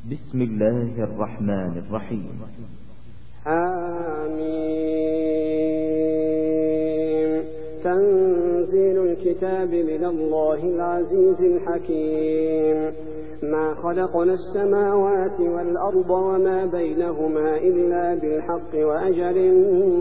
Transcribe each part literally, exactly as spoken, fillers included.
بسم الله الرحمن الرحيم. آمين. تنزيل الكتاب من الله العزيز الحكيم. ما خلقنا السماوات والأرض وما بينهما إلا بالحق وأجل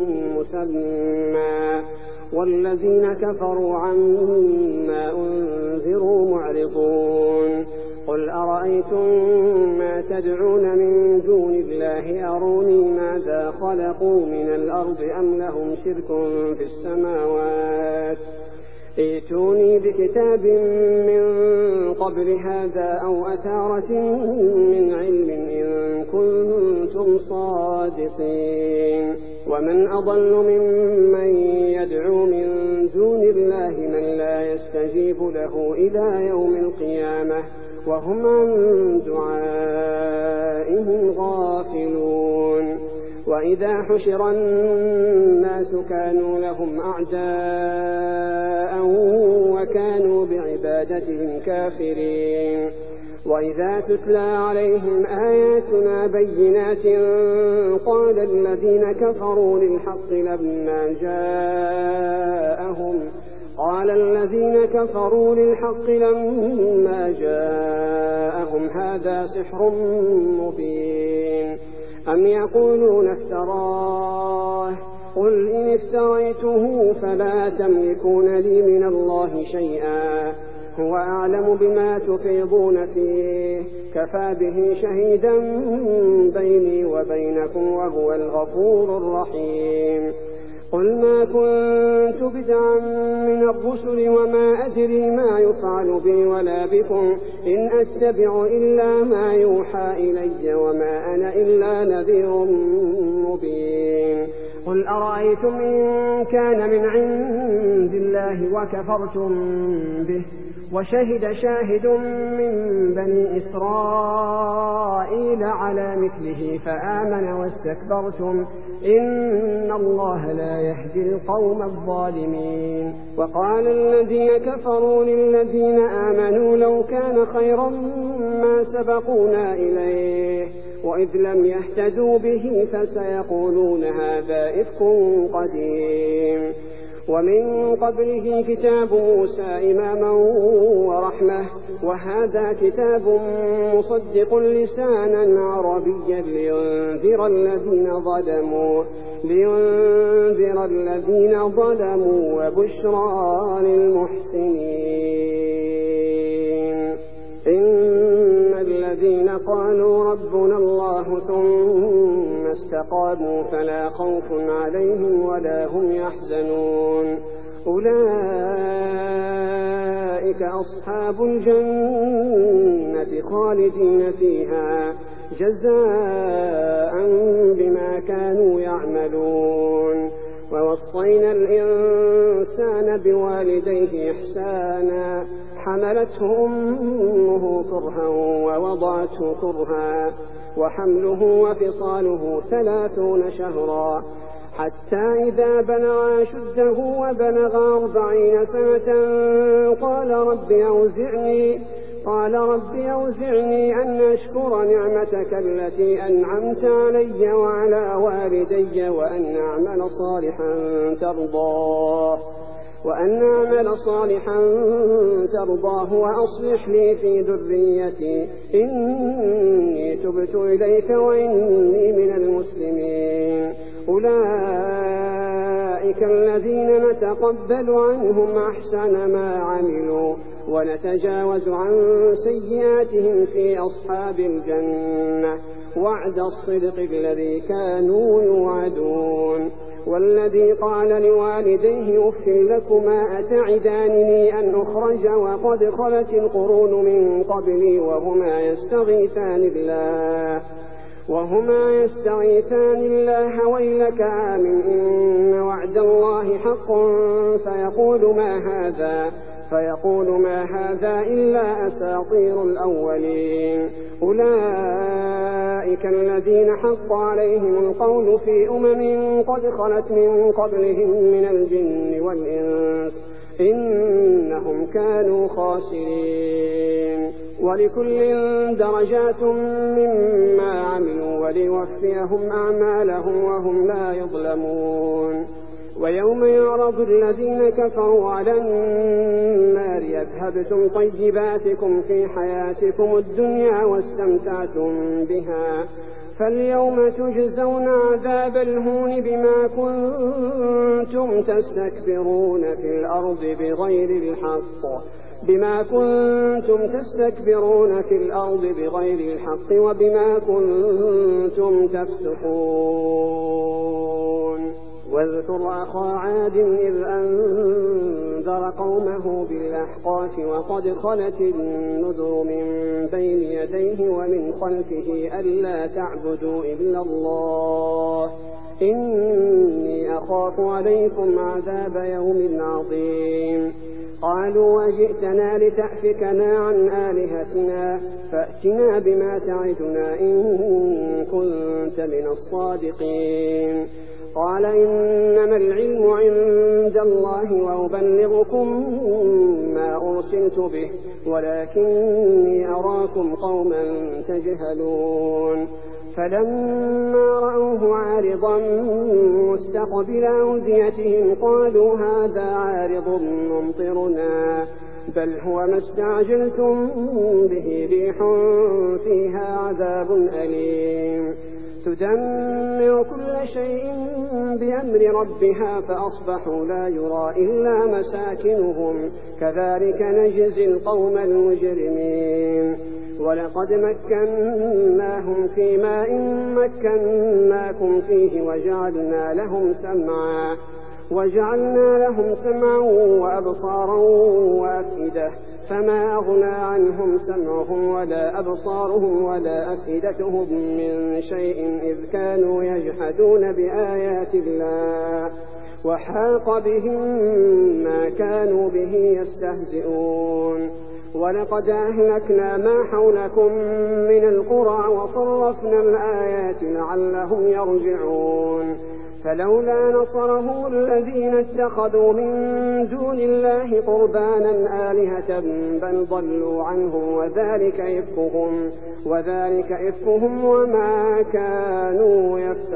مسمى، والذين كفروا عما أنذروا معرضون. قل أرأيتم ما تدعون من دون الله أروني ماذا خلقوا من الأرض أم لهم شرك في السماوات، ائتوني بكتاب من قبل هذا أو أثارة من علم إن كنتم صادقين. ومن أضل ممن يدعو من دون الله من لا يستجيب له إلى يوم القيامة وهم عن دعائهم غافلون. وإذا حشر الناس كانوا لهم أعداء وكانوا بعبادتهم كافرين. وإذا تتلى عليهم آياتنا بينات قال الذين كفروا للحق لما جاءهم قال الذين كفروا للحق لما جاءهم هذا سحر مبين. أم يقولون افتراه قل إن افتريته فلا تملكون لي من الله شيئا هو أعلم بما تفيضون فيه كفى به شهيدا بيني وبينكم وهو الغفور الرحيم. قل ما كنت بدعا من الرسل وما أدري ما يفعل بي ولا بكم إن أتبع إلا ما يوحى إلي وما أنا إلا نذير مبين. قل أرأيتم إن كان من عند الله وكفرتم به وشهد شاهد من بني إسرائيل على مثله فآمن واستكبرتم إن الله لا يهدي القوم الظالمين. وقال الذين كفروا للذين آمنوا لو كان خيرا ما سبقونا إليه وإذ لم يهتدوا به فسيقولون هذا إفك قديم. ومن قبله كتاب موسى إماما ورحمة وهذا كتاب مصدق لسانا عربيا لينذر الذين ظلموا لينذر الذين ظلموا وبشرى للمحسنين. إن الذين قالوا ربنا الله ثم استقاموا فلا خوف عليهم ولا هم يحزنون أولئك أصحاب الجنة خالدين فيها جزاء بما كانوا يعملون. ووصينا الإنسان بوالديه إحسانا حملته أمه كرها ووضعته كرها وحمله وفصاله ثلاثون شهرا حتى إذا بلغ أشده وبلغ أربعين سنة قال رب أوزعني قال رب أوزعني أن أشكر نعمتك التي أنعمت علي وعلى والدي وأن أعمل صالحا ترضاه وأن أعمل صالحا ترضاه وأصلح لي في ذريتي إني تبت إليك وإني من المسلمين. أولئك الذين نتقبل عنهم أحسن ما عملوا ونتجاوز عن سيئاتهم في أصحاب الجنة وعد الصدق الذي كانوا يوعدون. والذي قال لوالديه أف لكما أتعدانني أن أخرج وقد خلت القرون من قبلي وهما يستغيثان الله وهما يستغيثان الله ويلك آمن إن وعد الله حق فيقول ما هذا فيقول ما هذا إلا أساطير الأولين. أولئك الذين حق عليهم القول في أمم قد خلت من قبلهم من الجن والإنس إنهم كانوا خاسرين. ولكل درجات مما عملوا وليوفيهم أعمالهم وهم لا يظلمون. ويوم يعرض الذين كفروا على النار أذهبتم طيباتكم في حياتكم الدنيا واستمتعتم بها فاليوم تجزون عذاب الهون بما كنتم تستكبرون في الأرض بغير الحق بما كنتم تستكبرون في الأرض بغير الحق وبما كنتم تفسقون. واذكر أخا عاد إذ أنذر قومه بالأحقاف وقد خلت النذر من بين يديه ومن خلفه ألا تعبدوا إلا الله إني أخاف عليكم عذاب يوم عظيم. قالوا وجئتنا لتأفكنا عن آلهتنا فأتنا بما تعدنا إن كنت من الصادقين. قال إنما العلم عند الله وأبلغكم ما أرسلت به ولكني أراكم قوما تجهلون. فلما رأوه عارضا مستقبل أوديتهم قالوا هذا عارض ممطرنا بل هو ما استعجلتم به ريح فيها عذاب أليم تدمر كل شيء بأمر ربها فأصبحوا لا يرى إلا مساكنهم كذلك نجزي القوم المجرمين. ولقد مكناهم في ماء مكناكم فيه وجعلنا لهم سمعا وجعلنا لهم سمعا وأبصارا وأفئدة فما أغنى عنهم سمعهم ولا أبصارهم ولا أفئدتهم من شيء إذ كانوا يجحدون بآيات الله وحاق بهم ما كانوا به يستهزئون. ولقد أهلكنا ما حولكم من القرى وصرفنا الآيات لعلهم يرجعون. فلولا نصره الذين اتخذوا من دون الله قربانا آلهة بل ضلوا عنهم وذلك إفكهم وذلك إفكهم وما كانوا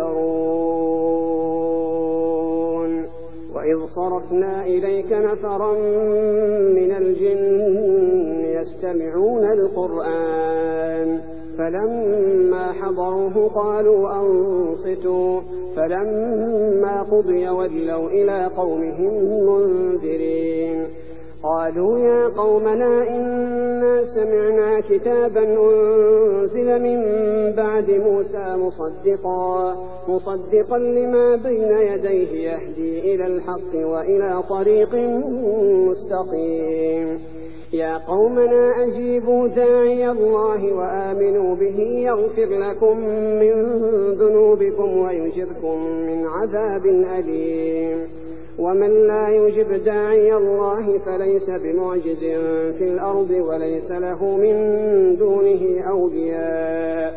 يفترون. وإذ صرفنا إليك نفرا من الجن يستمعون القرآن فلما حضروه قالوا أنصتوا فلما قضي ولوا إلى قومهم منذرين. قالوا يا قومنا إنا سمعنا كتابا أنزل من بعد موسى مصدقا مصدقا لما بين يديه يهدي إلى الحق وإلى طريق مستقيم. يا قومنا أجيبوا داعي الله وآمنوا به يغفر لكم من ذنوبكم ويجركم من عذاب أليم. ومن لا يجب داعي الله فليس بمعجز في الأرض وليس له من دونه أولياء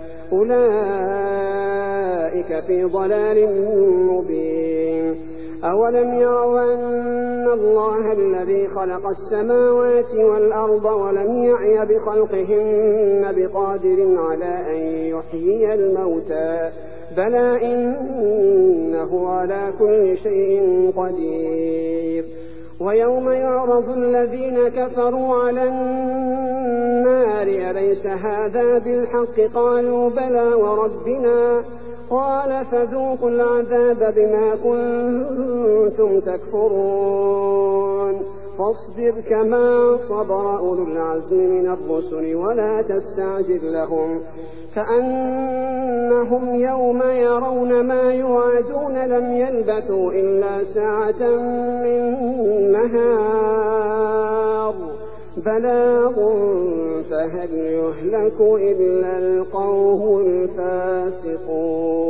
أولئك في ضلال مبين. أولم يروا أن الله الذي خلق السماوات والأرض ولم يعي بخلقهن بقادر على أن يحيي الموتى بلى إنه على كل شيء قدير. ويوم يعرض الذين كفروا على النار أليس هذا بالحق قالوا بلى وربنا قال فذوقوا العذاب بما كنتم تكفرون. فاصبر كما صبر أولو العزم من الرسل ولا تستعجل لهم كأنهم يوم يرون ما يوعدون لم يلبثوا إلا ساعة من نهار بلاغ فهل يهلك إلا القوم الفاسقون.